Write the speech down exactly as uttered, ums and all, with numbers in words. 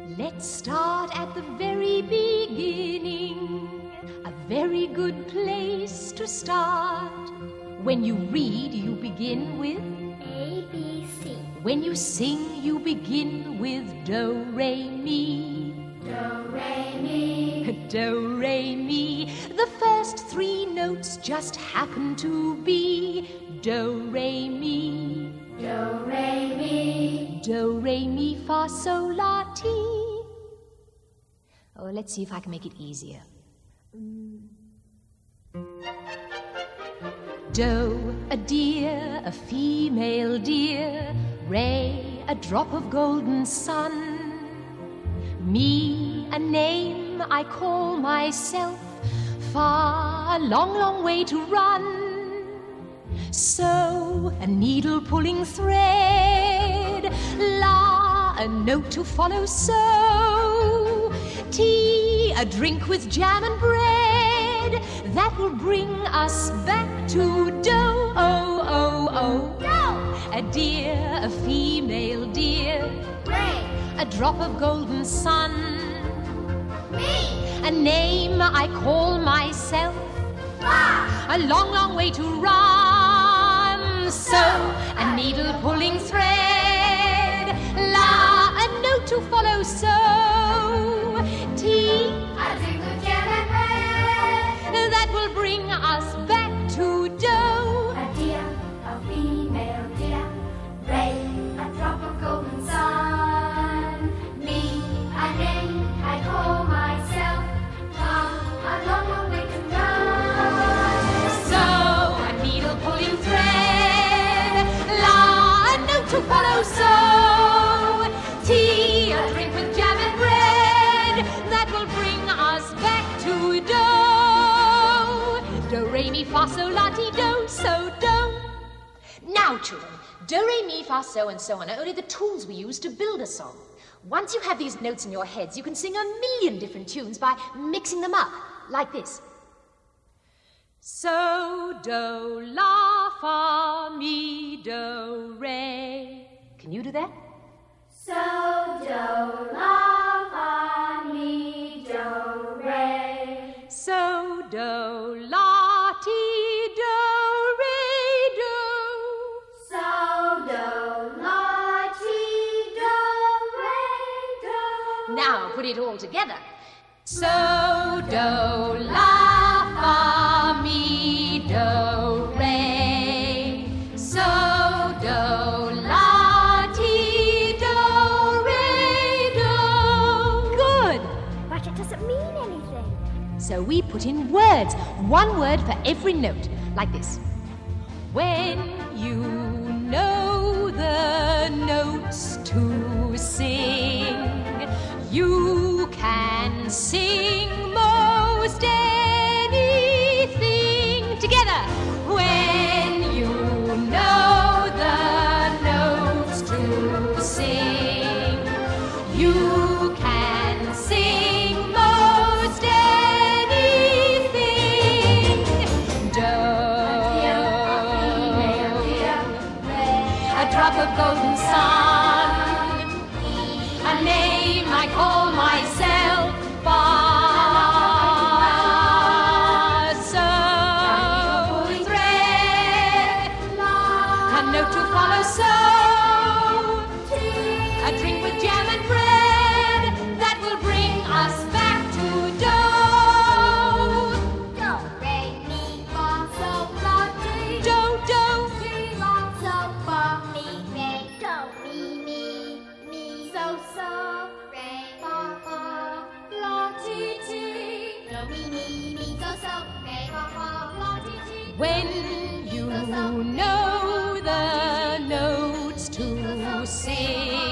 Let's start at the very beginning. A very good place to start. When you read, you begin with A, B, C. When you sing, you begin with do, re, mi. Do, re, mi. Do, re, mi. The first three notes just happen to be do, re, mi. Do, re, mi. Do, re, mi, fa, sol, la, ti. Oh, let's see if I can make it easier. Mm. Do, a deer, a female deer. Re, a drop of golden sun. Mi, a name I call myself. Fa, a long, long way to run. So, a needle pulling thread. La, a note to follow. So, tea, a drink with jam and bread. That will bring us back to do, oh, oh, oh. Do. A deer, a female deer. Re. A drop of golden sun. Mi. A name I call myself. Fa. A long, long way to run. So, a needle pulling thread. La, a note to follow. So, tea, A drink with jam and bread. that will bring us back to do. A deer, a female deer. Re, a drop of golden sun. Me, a name I call myself. Fa, a long, long way to run. So, a needle pulling thread. La, a note to follow. So, tea, a drink with jam and bread. That will bring us back to do. Do, re, mi, fa, sol, la, ti, do. So, do. Now, children, do, re, mi, fa, so, and so on are only the tools we use to build a song. Once you have these notes in your heads, you can sing a million different tunes by mixing them up, like this. So, do, la, fa, mi, do, re. Can you do that? So, do, la, fa, mi, do, re. So, do, la, ti, do, re, do. So, do, la, ti, do, re, do. Now put it all together. So, do, la, fa, mi, do, re. So, do, la, ti, do, re, do. Good. But it doesn't mean anything. So we put in words, one word for every note, like this. When you know the notes to sing, you can sing most anything. Together. When you know the notes to sing, you can sing most anything. Do. A drop of golden sun. A name I call myself. Fa. So, thread. A note to follow. So, a drink with jam and bread. That will bring us back to do. Do, re, mi, fa, sol, la, ti. Do, do. Ti, la, sol, fa, mi, re, do, mi, mi, mi, so, so, re, fa, fa, la, ti, ti. Do, mi, mi, mi, so, so, re, fa, fa, la, ti, ti. When you know the notes to sing,